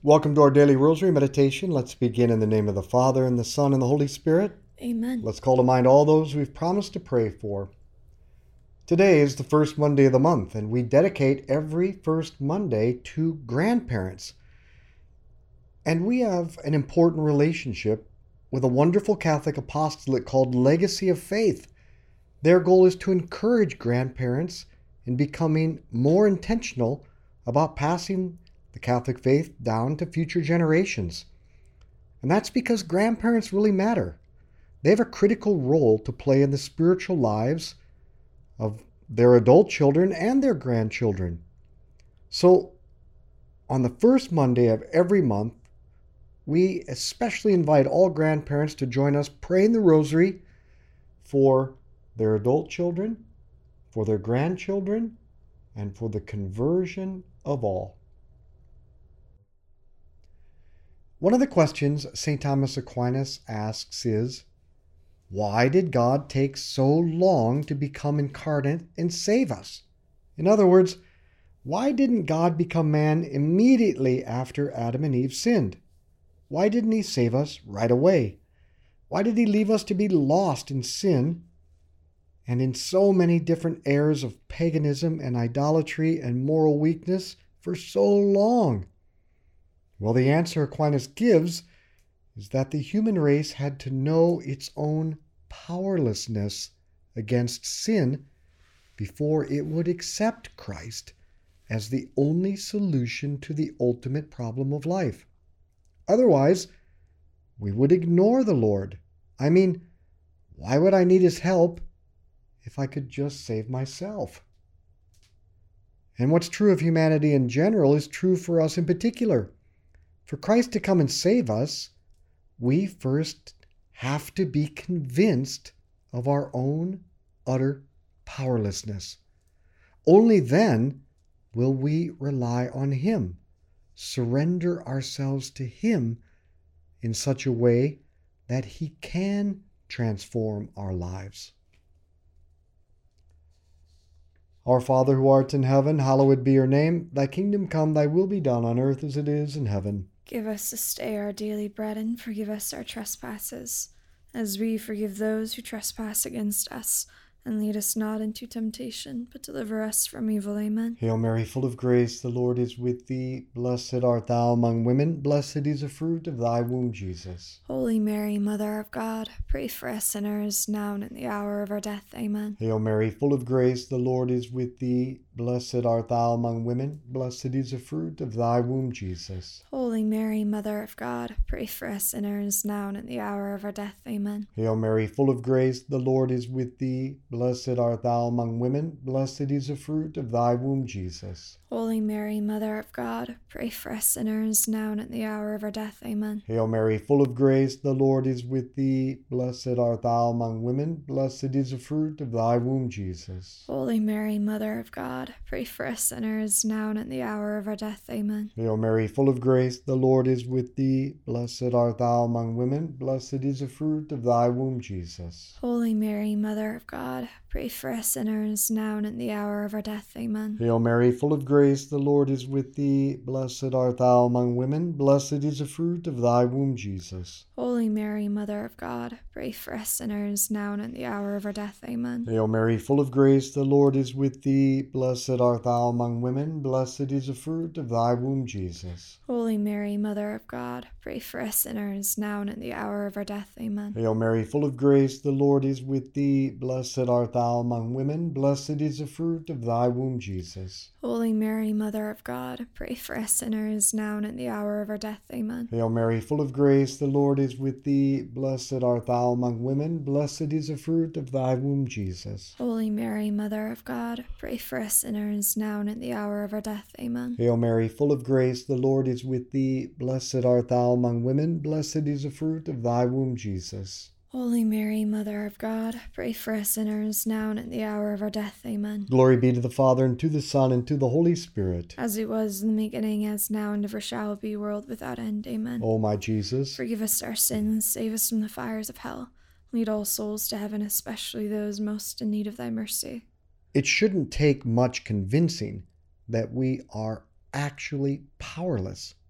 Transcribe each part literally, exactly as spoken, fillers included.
Welcome to our daily rosary meditation. Let's begin in the name of the Father, and the Son, and the Holy Spirit. Amen. Let's call to mind all those we've promised to pray for. Today is the first Monday of the month, and we dedicate every first Monday to grandparents. And we have an important relationship with a wonderful Catholic apostolate called Legacy of Faith. Their goal is to encourage grandparents in becoming more intentional about passing the Catholic faith down to future generations. And that's because grandparents really matter. They have a critical role to play in the spiritual lives of their adult children and their grandchildren. So, on the first Monday of every month, we especially invite all grandparents to join us praying the rosary for their adult children, for their grandchildren, and for the conversion of all. One of the questions Saint Thomas Aquinas asks is, why did God take so long to become incarnate and save us? In other words, why didn't God become man immediately after Adam and Eve sinned? Why didn't he save us right away? Why did he leave us to be lost in sin and in so many different errors of paganism and idolatry and moral weakness for so long? Well, the answer Aquinas gives is that the human race had to know its own powerlessness against sin before it would accept Christ as the only solution to the ultimate problem of life. Otherwise, we would ignore the Lord. I mean, why would I need his help if I could just save myself? And what's true of humanity in general is true for us in particular. For Christ to come and save us, we first have to be convinced of our own utter powerlessness. Only then will we rely on him, surrender ourselves to him in such a way that he can transform our lives. Our Father who art in heaven, hallowed be your name. Thy kingdom come, thy will be done on earth as it is in heaven. Give us this day our daily bread, and forgive us our trespasses, as we forgive those who trespass against us. And lead us not into temptation, but deliver us from evil. Amen. Hail Mary, full of grace, the Lord is with thee. Blessed art thou among women. Blessed is the fruit of thy womb, Jesus. Holy Mary, Mother of God, pray for us sinners, now and at the hour of our death. Amen. Hail Mary, full of grace, the Lord is with thee. Blessed art thou among women. Blessed is the fruit of thy womb, Jesus. Holy Mary, Mother of God, pray for us sinners, now and at the hour of our death. Amen. Hail Mary, full of grace, the Lord is with thee. Blessed art thou among women. Blessed is the fruit of thy womb, Jesus. Holy Mary, Mother of God, pray for us sinners, now and at the hour of our death. Amen. Hail Mary, full of grace, the Lord is with thee. Blessed art thou among women. Blessed is the fruit of thy womb, Jesus. Holy Mary, Mother of God, pray for us sinners, now and at the hour of our death. Amen. Hail Mary, full of grace, the Lord is with thee. Blessed art thou among women. Blessed is the fruit of thy womb, Jesus. Holy Mary, Mother of God, pray for us sinners, now and at the hour of our death. Amen. Hail Mary, full of grace, the Lord is with thee. Blessed art thou among women. Blessed is the fruit of thy womb, Jesus. Holy Mary, Mother of God, pray for us sinners, now and at the hour of our death. Amen. Hail Mary, full of grace, the Lord is with thee. Blessed art thou among women. Blessed is the fruit of thy womb, Jesus. Holy Mary, Mother of God, pray for us sinners, now and at the hour of our death. Amen. Hail Mary, full of grace, the Lord is with thee. Blessed art thou among women. Blessed is the fruit of thy womb, Jesus. Holy Mary, Mother of God, pray for us sinners, now and at the hour of our death. Amen. Hail Mary, full of grace, the Lord is with thee. Blessed art thou among women. Blessed is the fruit of thy womb, Jesus. Holy Mary, Mother of God, pray for us sinners, now and at the hour of our death. Amen. Hail Mary, full of grace, the Lord is with thee. Blessed art thou among women. Blessed is the fruit of thy womb, Jesus. Holy Mary, Mother of God, pray for us sinners, now and at the hour of our death. Amen. Glory be to the Father, and to the Son, and to the Holy Spirit. As it was in the beginning, as now, and ever shall be, world without end. Amen. O my Jesus, forgive us our sins, save us from the fires of hell. Lead all souls to heaven, especially those most in need of thy mercy. It shouldn't take much convincing that we are actually powerless,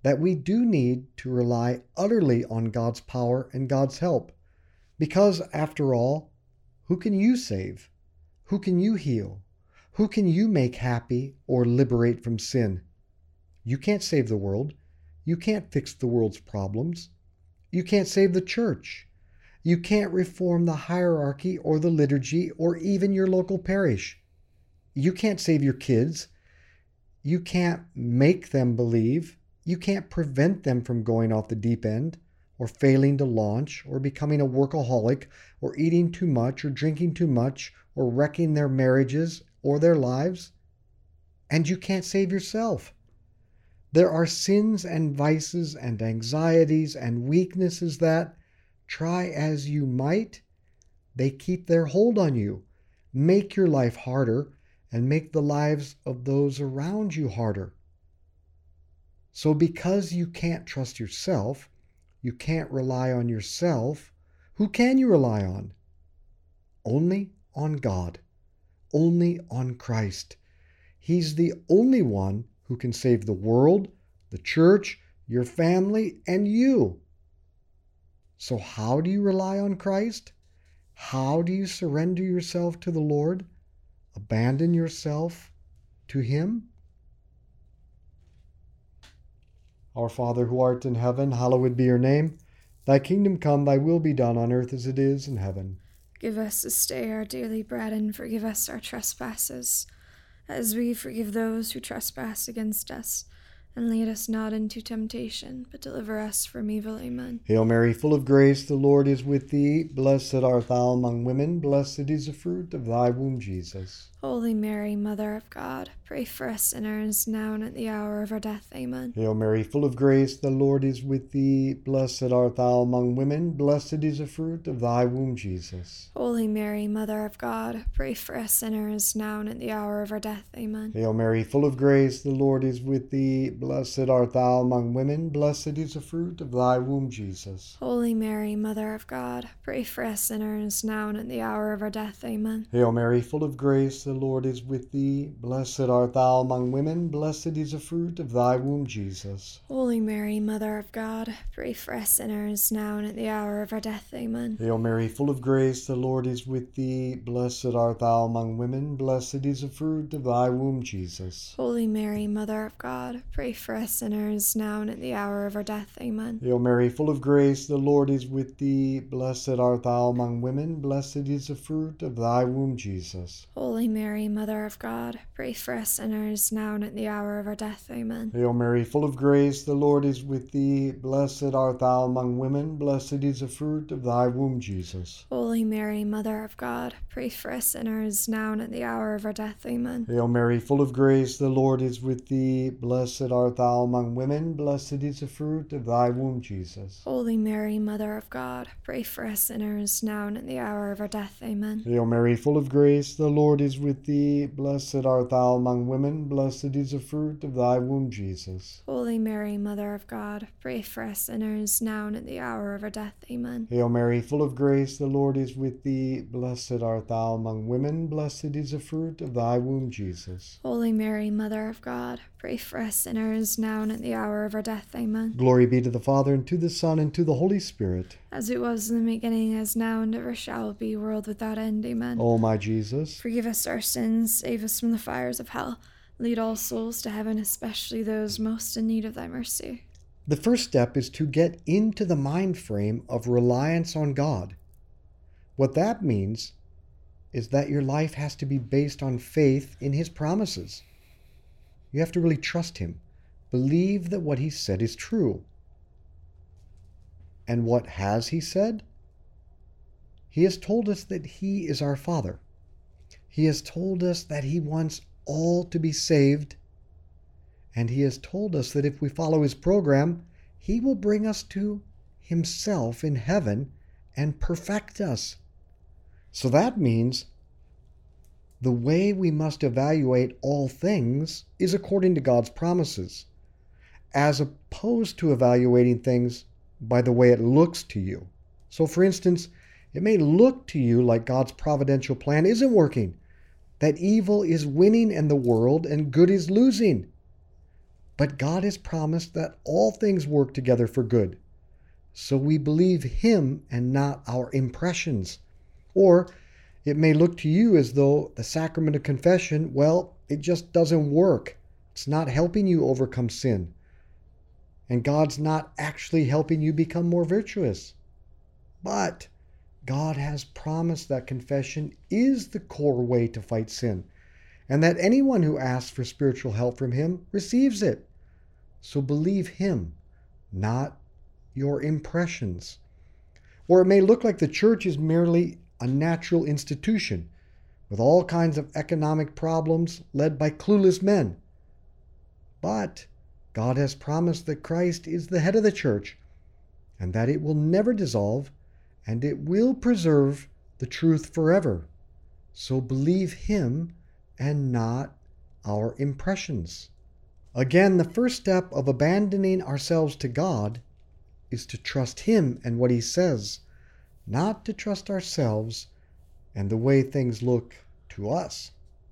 that we do need to rely utterly on God's power and God's help. Because, after all, who can you save? Who can you heal? Who can you make happy or liberate from sin? You can't save the world. You can't fix the world's problems. You can't save the church. You can't reform the hierarchy or the liturgy or even your local parish. You can't save your kids. You can't make them believe. You can't prevent them from going off the deep end or failing to launch or becoming a workaholic or eating too much or drinking too much or wrecking their marriages or their lives. And you can't save yourself. There are sins and vices and anxieties and weaknesses that, try as you might, they keep their hold on you, make your life harder, and make the lives of those around you harder. So because you can't trust yourself, you can't rely on yourself, who can you rely on? Only on God. Only on Christ. He's the only one who can save the world, the church, your family, and you. So how do you rely on Christ? How do you surrender yourself to the Lord? Abandon yourself to Him? Our Father who art in heaven, hallowed be your name. Thy kingdom come, thy will be done on earth as it is in heaven. Give us this day our daily bread, and forgive us our trespasses, as we forgive those who trespass against us. And lead us not into temptation, but deliver us from evil. Amen. Hail Mary, full of grace, the Lord is with thee. Blessed art thou among women. Blessed is the fruit of thy womb, Jesus. Holy Mary, Mother of God, pray for us sinners, now and at the hour of our death. Amen. Hail Mary, full of grace, the Lord is with thee. Blessed art thou among women. Blessed is the fruit of thy womb, Jesus. Holy Mary, Mother of God, pray for us sinners, now and at the hour of our death. Amen. Hail Mary, full of grace, the Lord is with thee. Blessed art thou among women. Blessed is the fruit of thy womb, Jesus. Holy Mary, Mother of God, pray for us sinners, now and at the hour of our death. Amen. Hail Mary, full of grace, the Lord is with thee. Blessed art thou among women. Blessed is the fruit of thy womb, Jesus. Holy Mary, Mother of God, pray for us sinners, now and at the hour of our death. Amen. Hail Mary, full of grace, the Lord is with thee. Blessed art thou among women. Blessed is the fruit of thy womb, Jesus. Holy Mary, Mother of God, pray for us sinners, now and at the hour of our death. Amen. Hail Mary, full of grace, the Lord is with thee. Blessed art thou among women. Blessed is the fruit of thy womb, Jesus. Holy Mary, Mother of God, pray for us sinners, now and at the hour of our death. Amen. Hail Mary, full of grace, the Lord is with thee. Blessed art thou among women. Blessed is the fruit of thy womb, Jesus. Holy Mary, Mother of God, pray for us sinners, now and at the hour of our death. Amen. Hail Mary, full of grace, the Lord is with thee. Blessed art thou among women. Blessed is the fruit of thy womb, Jesus. Holy Mary, Mother of God, pray for us sinners, now and at the hour of our death. Amen. Hail Mary, full of grace, the Lord is with thee. Blessed art thou among women. Blessed is the fruit of thy womb, Jesus. Holy Mary, Mother of God, pray for us sinners, now and at the hour of our death. Amen. Hail Mary, full of grace, the Lord is with thee. Blessed art thou among women. Blessed is the fruit of thy womb, Jesus. Holy Mary, Mother of God, pray for us sinners, now and at the hour of our death. Amen. Glory be to the Father, and to the Son, and to the Holy Spirit. As it was in the beginning, as now, and ever shall be, world without end. Amen. O my Jesus, forgive us our sins, save us from the fires of hell. Lead all souls to heaven, especially those most in need of thy mercy. the first step is to get into the mind frame of reliance on God. What that means is that your life has to be based on faith in His promises. You have to really trust Him. Believe that what He said is true. And what has He said? He has told us that He is our Father. He has told us that He wants all to be saved. And He has told us that if we follow His program, He will bring us to Himself in heaven and perfect us. So that means the way we must evaluate all things is according to God's promises, as opposed to evaluating things by the way it looks to you. So for instance, it may look to you like God's providential plan isn't working, that evil is winning in the world and good is losing. But God has promised that all things work together for good. So we believe Him and not our impressions. Or it may look to you as though the sacrament of confession, well, it just doesn't work. It's not helping you overcome sin. And God's not actually helping you become more virtuous. But God has promised that confession is the core way to fight sin, and that anyone who asks for spiritual help from Him receives it. So believe Him, not your impressions. Or it may look like the church is merely a natural institution with all kinds of economic problems led by clueless men. But God has promised that Christ is the head of the church, and that it will never dissolve, and it will preserve the truth forever. So believe Him and not our impressions. Again, the first step of abandoning ourselves to God is to trust Him and what He says, not to trust ourselves and the way things look to us.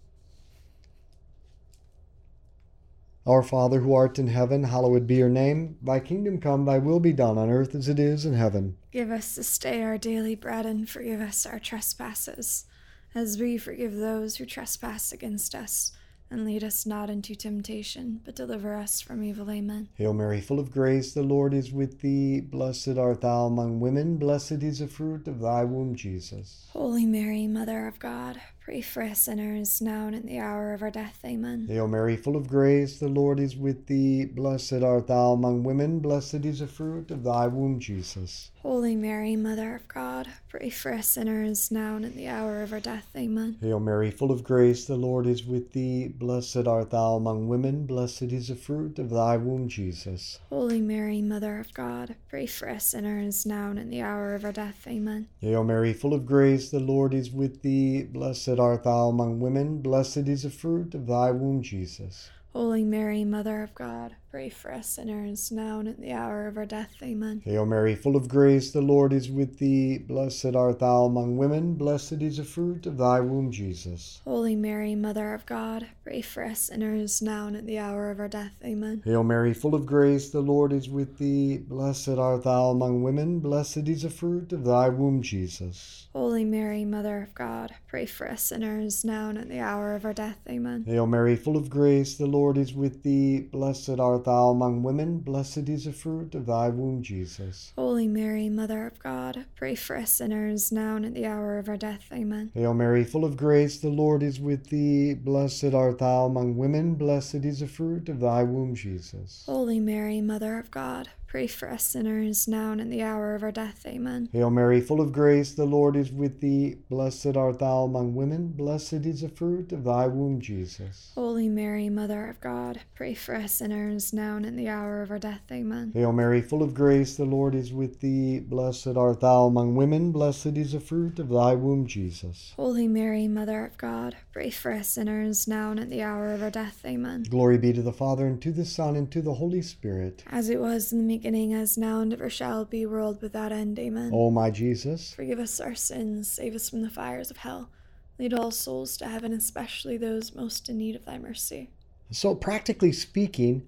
Our Father, who art in heaven, hallowed be your name. Thy kingdom come, thy will be done on earth as it is in heaven. Give us this day our daily bread, and forgive us our trespasses, as we forgive those who trespass against us. And lead us not into temptation, but deliver us from evil. Amen. Hail Mary, full of grace, the Lord is with thee. Blessed art thou among women. Blessed is the fruit of thy womb, Jesus. Holy Mary, Mother of God, pray for us sinners, now and at the hour of our death. Amen. Hail Mary, full of grace, the Lord is with thee. Blessed art thou among women. Blessed is the fruit of thy womb, Jesus. Holy Mary, Mother of God, pray for us sinners, now and at the hour of our death. Amen. Hail Mary, full of grace, the Lord is with thee. Blessed art thou among women. Blessed is the fruit of thy womb, Jesus. Holy Mary, Mother of God, pray for us sinners, now and at the hour of our death. Amen. Hail Mary, full of grace, the Lord is with thee. Blessed art thou among women. Blessed is the fruit of thy womb, Jesus. Holy Mary, Mother of God, pray for us sinners, now and at the hour of our death. Amen. Hail Mary, full of grace, the Lord is with thee. Blessed art thou among women. Blessed is the fruit of thy womb, Jesus. Holy Mary, Mother of God, pray for us sinners, now and at the hour of our death. Amen. Hail Mary, full of grace, the Lord is with thee. Blessed art thou among women. Blessed is the fruit of thy womb, Jesus. Holy Mary, Mother of God, pray for us sinners, now and at the hour of our death. Amen. Hail Mary, full of grace, the Lord is with thee. Blessed art thou among women. Blessed is the fruit of thy womb, Jesus. Holy Mary, Mother of God, pray for us sinners, now and at the hour of our death. Amen. Hail Mary, full of grace, the Lord is with thee. Blessed art thou among women. Blessed is the fruit of thy womb, Jesus. Holy Mary, Mother of God, pray for us sinners, now and at the hour of our death. Amen. Hail Mary, full of grace, the Lord is with thee. Blessed art thou among women. Blessed is the fruit of thy womb, Jesus. Holy Mary, Mother of God, pray for us sinners, now and at the hour of our death. Amen. Hail Mary, full of grace, the Lord is with thee. Blessed art thou among women. Blessed is the fruit of thy womb, Jesus. Holy Mary, Mother of God, pray for us sinners, now and at the hour of our death. Amen. Glory be to the Father, and to the Son, and to the Holy Spirit. As it was in the beginning, as now, and ever shall be, world without end. Amen. O my Jesus, forgive us our sins, save us from the fires of hell. Lead all souls to heaven, especially those most in need of thy mercy. So practically speaking,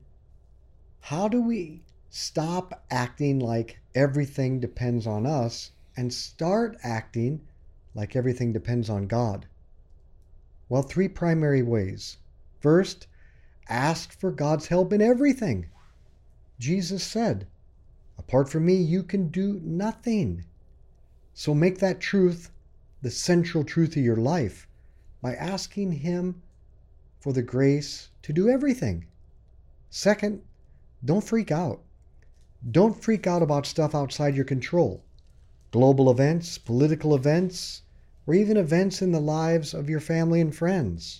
how do we stop acting like everything depends on us and start acting like everything depends on God? Well, three primary ways. First, ask for God's help in everything. Jesus said, apart from me, you can do nothing. So make that truth the central truth of your life by asking Him for the grace to do everything. Second, don't freak out. Don't freak out about stuff outside your control. Global events, political events, or even events in the lives of your family and friends.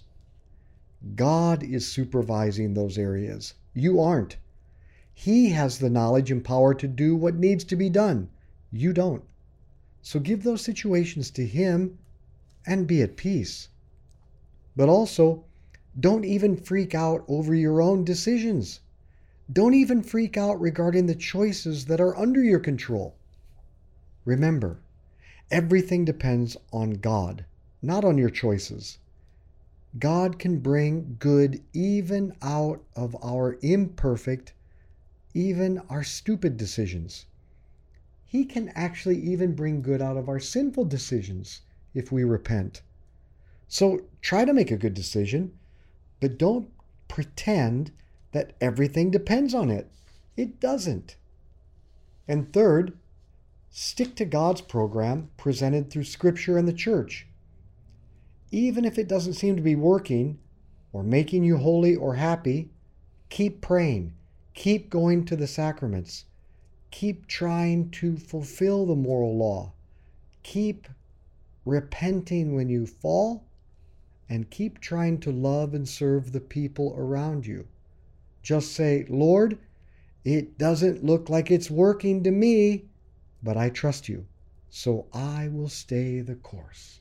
God is supervising those areas. You aren't. He has the knowledge and power to do what needs to be done. You don't. So give those situations to Him and be at peace. But also, don't even freak out over your own decisions. Don't even freak out regarding the choices that are under your control. Remember, everything depends on God, not on your choices. God can bring good even out of our imperfect, even our stupid decisions. He can actually even bring good out of our sinful decisions if we repent. So try to make a good decision, but don't pretend that everything depends on it. It doesn't. And third, stick to God's program presented through Scripture and the church. Even if it doesn't seem to be working or making you holy or happy, keep praying. Keep going to the sacraments. Keep trying to fulfill the moral law. Keep repenting when you fall, and keep trying to love and serve the people around you. Just say, Lord, it doesn't look like it's working to me, but I trust you, so I will stay the course.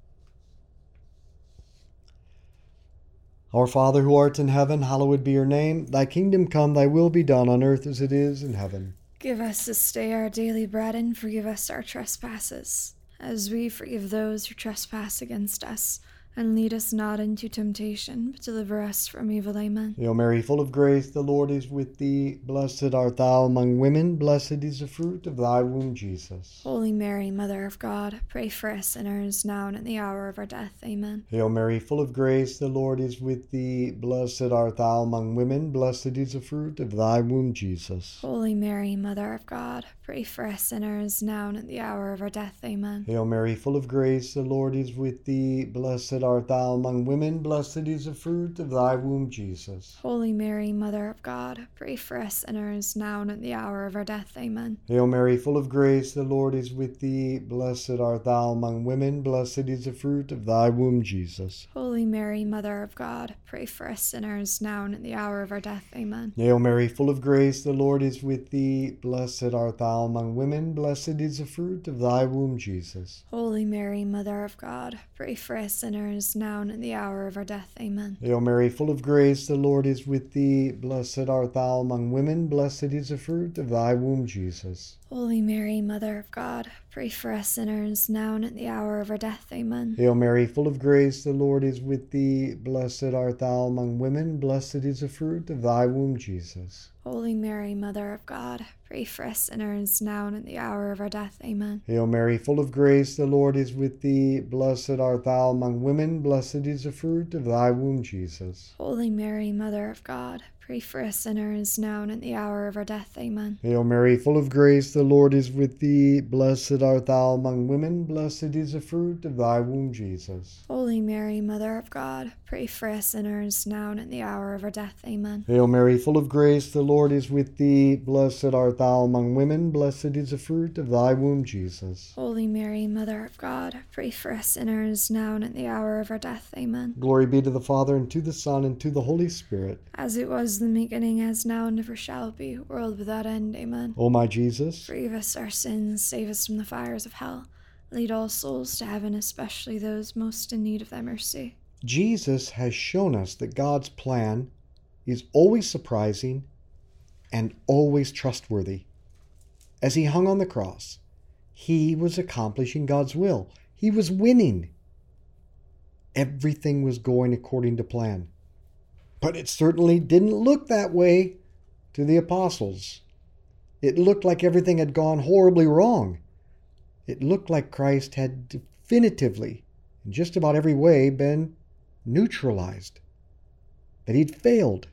Our Father who art in heaven, hallowed be your name. Thy kingdom come, thy will be done on earth as it is in heaven. Give us this day our daily bread, and forgive us our trespasses, as we forgive those who trespass against us. And lead us not into temptation, but deliver us from evil. Amen. Hail Mary, full of grace, the Lord is with thee. Blessed art thou among women. Blessed is the fruit of thy womb, Jesus. Holy Mary, Mother of God, pray for us sinners, now and at the hour of our death. Amen. Hail Mary, full of grace, the Lord is with thee. Blessed art thou among women. Blessed is the fruit of thy womb, Jesus. Holy Mary, Mother of God, pray for us sinners, now and at the hour of our death. Amen. Hail Mary, full of grace, the Lord is with thee. Blessed art thou among women. Blessed is the fruit of thy womb, Jesus. Holy Mary, Mother of God, pray for us sinners, now and at the hour of our death. Amen. Hail Mary, full of grace, the Lord is with thee. Blessed art thou among women. Blessed is the fruit of thy womb, Jesus. Holy Mary, Mother of God, pray for us sinners, now and at the hour of our death. Amen. Hail Mary, full of grace, the Lord is with thee. Blessed art thou among women. Blessed is the fruit of thy womb, Jesus. Holy Mary, Mother of God, pray for us sinners, now and at the hour of our death. Amen. Hail Mary, full of grace, the Lord is with thee. Blessed art thou among women. Blessed is the fruit of thy womb, Jesus. Holy Mary, Mother of God, pray for us sinners, now and at the hour of our death. Amen. Hail Mary, full of grace, the Lord is with thee. Blessed art thou among women. Blessed is the fruit of thy womb, Jesus. Holy Mary, Mother of God, pray for us sinners, now and at the hour of our death. Amen. Hail Mary, full of grace, the Lord is with thee. Blessed art thou among women. Blessed is the fruit of thy womb, Jesus. Holy Mary, Mother of God, pray for us sinners, now and at the hour of our death. Amen. Hail Mary, full of grace, the Lord is with thee. Blessed art thou among women. Blessed is the fruit of thy womb, Jesus. Holy Mary, Mother of God, pray for us sinners, now and at the hour of our death. Amen. Hail Mary, full of grace, the Lord is with thee. Blessed art thou among women. Blessed is the fruit of thy womb, Jesus. Holy Mary, Mother of God, pray for us sinners, now and at the hour of our death. Amen. Glory be to the Father, and to the Son, and to the Holy Spirit. As it was in the beginning, as now, and ever shall be, world without end. Amen. O my Jesus, forgive us our sins, save us from the fires of hell. Lead all souls to heaven, especially those most in need of thy mercy. Jesus has shown us that God's plan is always surprising and always trustworthy. As he hung on the cross, he was accomplishing God's will. He was winning. Everything was going according to plan. But it certainly didn't look that way to the apostles. It looked like everything had gone horribly wrong. It looked like Christ had definitively, in just about every way, been neutralized, that he'd failed.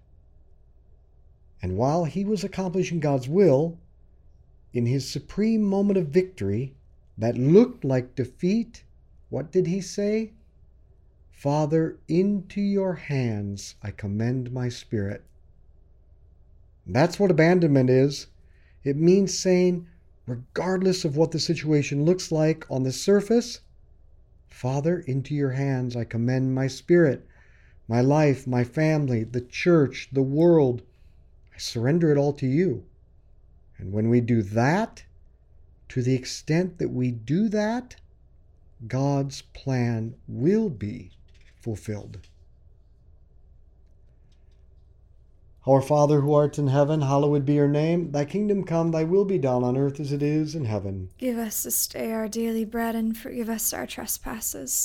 And while he was accomplishing God's will, in his supreme moment of victory that looked like defeat, what did he say? Father, into your hands I commend my spirit. That's what abandonment is. It means saying, regardless of what the situation looks like on the surface, Father, into your hands I commend my spirit, my life, my family, the church, the world. I surrender it all to you. And when we do that, to the extent that we do that, God's plan will be fulfilled. Our Father who art in heaven, hallowed be your name. Thy kingdom come, thy will be done on earth as it is in heaven. Give us this day our daily bread, and forgive us our trespasses,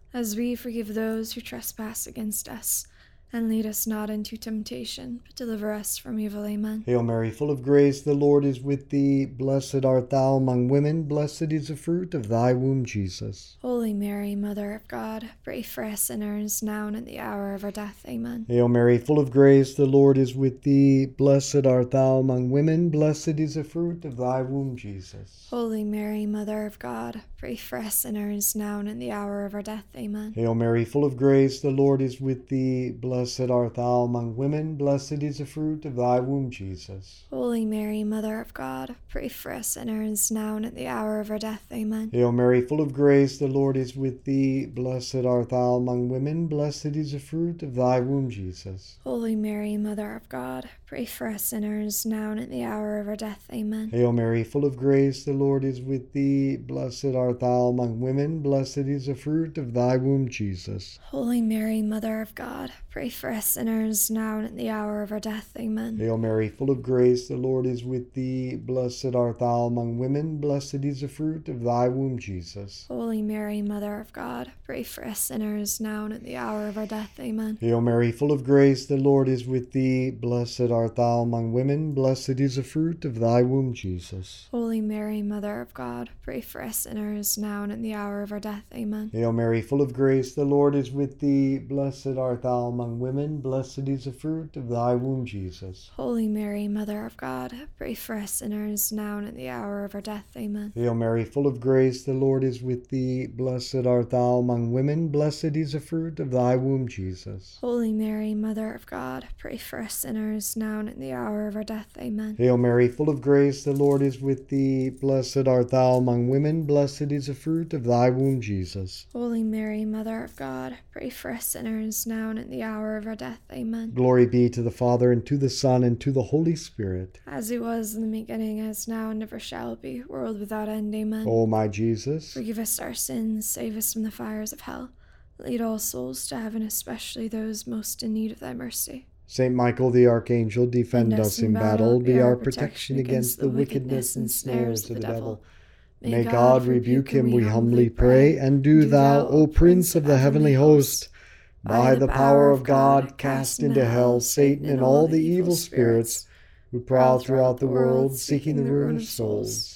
as we forgive those who trespass against us. And lead us not into temptation, but deliver us from evil. Amen. Hail Mary, full of grace, the Lord is with thee. Blessed art thou among women. Blessed is the fruit of thy womb, Jesus. Holy Mary, Mother of God, pray for us sinners, now and at the hour of our death. Amen. Hail Mary, full of grace, the Lord is with thee. Blessed art thou among women. Blessed is the fruit of thy womb, Jesus. Holy Mary, Mother of God, pray for us sinners, now and at the hour of our death. Amen. Hail Mary, full of grace, the Lord is with thee. Blessed art thou among women. Blessed is the fruit of thy womb, Jesus. Holy Mary, Mother of God, pray for us sinners, now and at the hour of our death. Amen. Hail Mary, full of grace, the Lord is with thee. Blessed art thou among women. Blessed is the fruit of thy womb, Jesus. Holy Mary, Mother of God, pray for us sinners, now and at the hour of our death. Amen. Hail Mary, full of grace, the Lord is with thee. Blessed art thou among women. Blessed is the fruit of thy womb, Jesus. Holy Mary, Mother of God, pray for us sinners, now and at the hour of our death. Amen. Hail Mary, full of grace, the Lord is with thee. Blessed art thou among women. Blessed is the fruit of thy womb, Jesus. Holy Mary, Mother of God, pray for us sinners, now and at the hour of our death. Amen. Hail Mary, full of grace, the Lord is with thee. Blessed art thou among women. Blessed is the fruit of thy womb, Jesus. Holy Mary, Mother of God, pray for us sinners, now and at the hour of our death. Amen. Hail Mary, full of grace, the Lord is with thee. Blessed art thou among women. Blessed is the fruit of thy womb, Jesus. Holy Mary, Mother of God, pray for us sinners, now and at the hour of our death. Amen. Hail Mary, full of grace, the Lord is with thee. Blessed art thou among women. Blessed is the fruit of thy womb, Jesus. Holy Mary, Mother of God, pray for us sinners, now and at the hour of our death. Amen. Hail Mary, full of grace, the Lord is with thee. Blessed art thou among women. Blessed is the fruit of thy womb, Jesus. Holy Mary, Mother of God, pray for us sinners, now and at the hour of our death. Amen. Glory be to the Father, and to the Son, and to the Holy Spirit. As it was in the beginning, as now, and ever shall be, world without end. Amen. O my Jesus, forgive us our sins, save us from the fires of hell. Lead all souls to heaven, especially those most in need of thy mercy. Saint Michael the Archangel, defend Defend us in battle, be our protection against the wickedness and snares of the devil. May God rebuke him, we humbly pray, and do thou, O Prince of the heavenly host, by the power of God, cast into hell Satan and all the evil spirits who prowl throughout the world, seeking the ruin of souls.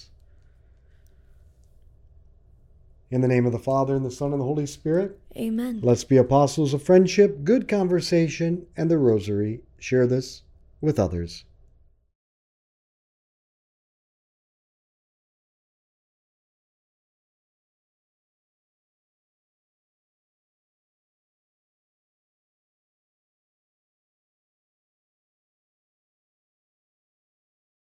In the name of the Father, and the Son, and the Holy Spirit. Amen. Let's be apostles of friendship, good conversation, and the rosary. Share this with others.